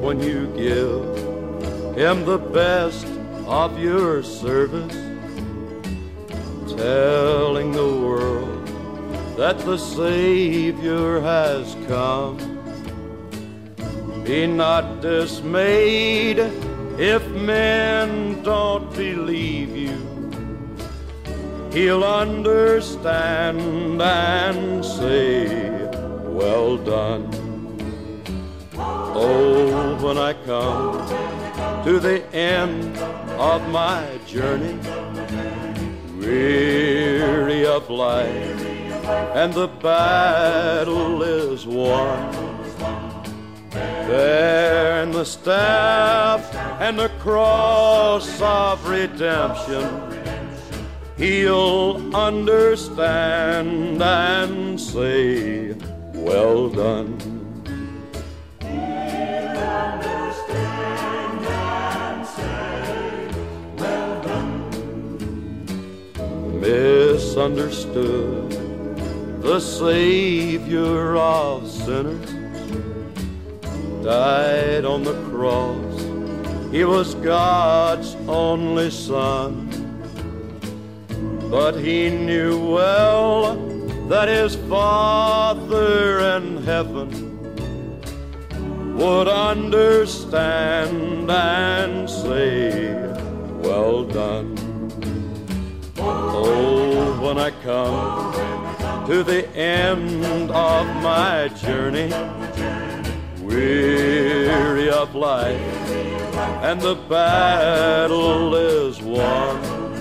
when you give him the best of your service, telling the world that the Savior has come. Be not dismayed if men don't believe you. He'll understand and say, well done. Oh, when I come to the end of my journey, weary of life, and the battle is won, bearing the staff and the cross of redemption, he'll understand and say, well done. He'll understand and say, well done. Misunderstood, the Savior of sinners died on the cross. He was God's only Son, but he knew well that his Father in heaven would understand and say, well done. Oh, when I come to the end of my journey, weary of life, and the battle is won,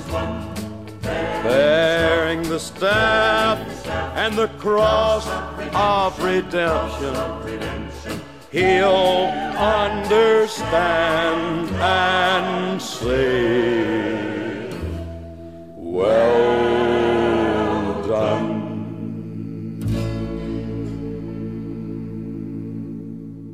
bearing the staff and the cross of redemption, he'll understand and say,